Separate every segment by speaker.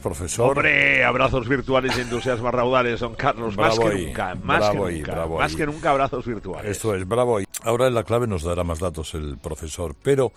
Speaker 1: Profesor.
Speaker 2: Hombre, abrazos virtuales y entusiasmas raudales, don Carlos.
Speaker 1: Bravo
Speaker 2: Más que nunca abrazos virtuales.
Speaker 1: Esto es, bravo. Ahora en la clave nos dará más datos el profesor, pero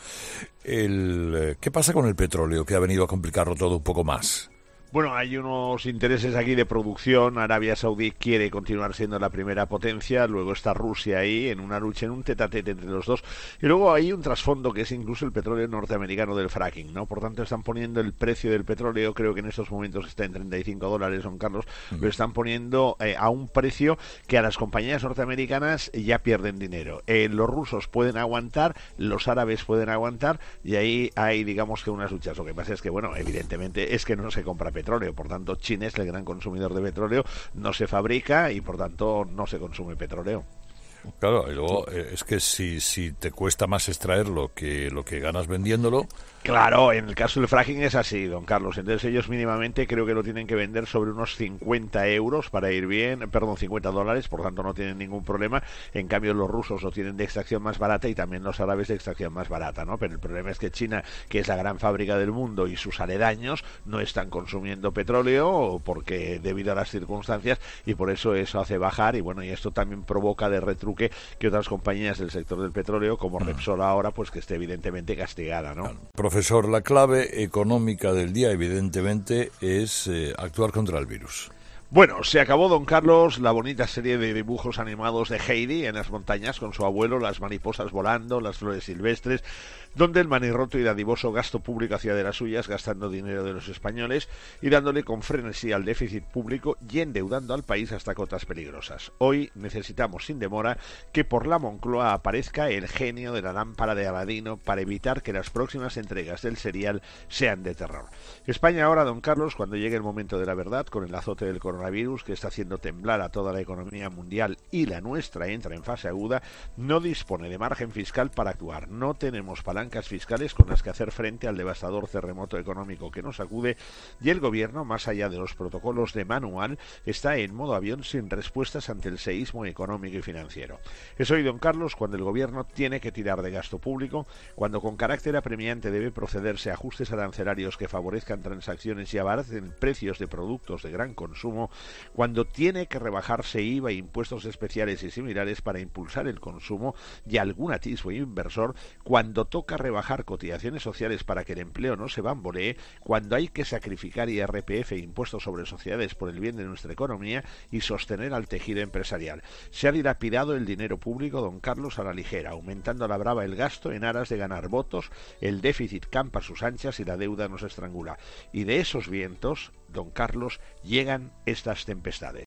Speaker 1: ¿qué pasa con el petróleo, que ha venido a complicarlo todo un poco más?
Speaker 2: Bueno, hay unos intereses aquí de producción. Arabia Saudí quiere continuar siendo la primera potencia, luego está Rusia ahí en una lucha, en un tete-a-tete entre los dos, y luego hay un trasfondo que es incluso el petróleo norteamericano del fracking, ¿no? Por tanto, están poniendo el precio del petróleo, creo que en estos momentos está en $35, don Carlos, lo están poniendo a un precio que a las compañías norteamericanas ya pierden dinero. Los rusos pueden aguantar, los árabes pueden aguantar, y ahí hay, digamos, que unas luchas. Lo que pasa es que, bueno, evidentemente es que no se compra petróleo, por tanto China es el gran consumidor de petróleo, no se fabrica y por tanto no se consume petróleo.
Speaker 1: Claro, y luego es que si te cuesta más extraerlo que lo que ganas vendiéndolo.
Speaker 2: Claro, en el caso del fracking es así, don Carlos. Entonces ellos mínimamente creo que lo tienen que vender sobre unos 50 euros para ir bien, perdón, $50, por tanto no tienen ningún problema. En cambio los rusos lo tienen de extracción más barata y también los árabes de extracción más barata, ¿no? Pero el problema es que China, que es la gran fábrica del mundo, y sus aledaños no están consumiendo petróleo porque debido a las circunstancias, y por eso hace bajar, y bueno, y esto también provoca de retruque que otras compañías del sector del petróleo, como Repsol ahora, pues que esté evidentemente castigada, ¿no?
Speaker 1: Profesor, la clave económica del día, evidentemente, es actuar contra el virus.
Speaker 2: Bueno, se acabó, don Carlos, la bonita serie de dibujos animados de Heidi en las montañas con su abuelo, las mariposas volando, las flores silvestres, donde el manirroto y dadivoso gasto público hacía de las suyas, gastando dinero de los españoles y dándole con frenesí al déficit público y endeudando al país hasta cotas peligrosas. Hoy necesitamos sin demora que por la Moncloa aparezca el genio de la lámpara de Aladino para evitar que las próximas entregas del serial sean de terror. España ahora, don Carlos, cuando llegue el momento de la verdad, con el azote del coronavirus que está haciendo temblar a toda la economía mundial y la nuestra entra en fase aguda, no dispone de margen fiscal para actuar. No tenemos palancas fiscales con las que hacer frente al devastador terremoto económico que nos sacude, y el gobierno, más allá de los protocolos de manual, está en modo avión sin respuestas ante el seísmo económico y financiero. Es hoy, don Carlos, cuando el gobierno tiene que tirar de gasto público, cuando con carácter apremiante debe procederse a ajustes arancelarios que favorezcan transacciones y abaracen precios de productos de gran consumo, cuando tiene que rebajarse IVA e impuestos especiales y similares para impulsar el consumo y algún atisbo inversor, cuando toca rebajar cotizaciones sociales para que el empleo no se bambolee, cuando hay que sacrificar IRPF e impuestos sobre sociedades por el bien de nuestra economía y sostener al tejido empresarial. Se ha dilapidado el dinero público, don Carlos, a la ligera, aumentando a la brava el gasto en aras de ganar votos, el déficit campa a sus anchas y la deuda nos estrangula. Y de esos vientos, don Carlos, llegan estas tempestades.